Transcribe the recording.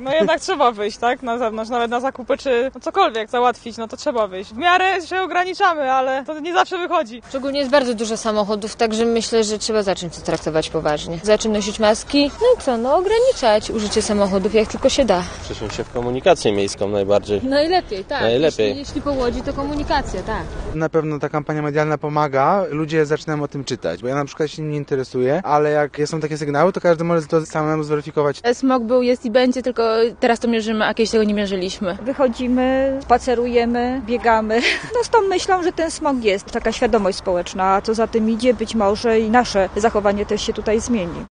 no jednak trzeba wyjść, tak, na zewnątrz, nawet na zakupy, czy no cokolwiek załatwić, no to trzeba wyjść. W miarę się ograniczamy, ale to nie zawsze wychodzi. Szczególnie jest bardzo dużo samochodów, także myślę, że trzeba zacząć to traktować poważnie. Zacząć nosić maski, no i co, no ograniczać użycie samochodów jak tylko się da. Przesiąść się w komunikację miejską najbardziej. Najlepiej, tak. Najlepiej. Jeśli po Łodzi, to komunikacja, tak. Na pewno ta kampania medialna pomaga, ludzie zaczynają o tym czytać, bo ja na przykład się nie interesuję, ale jak są takie sygnały, to każdy może to samemu zweryfikować. Smog był, jest i będzie, tylko teraz to mierzymy, a kiedyś tego nie mierzyliśmy. Wychodzimy, spacerujemy, biegamy. No z tą myślą, że ten smog jest. Taka świadomość społeczna, a co za tym idzie, być może i nasze zachowanie też się tutaj zmieni.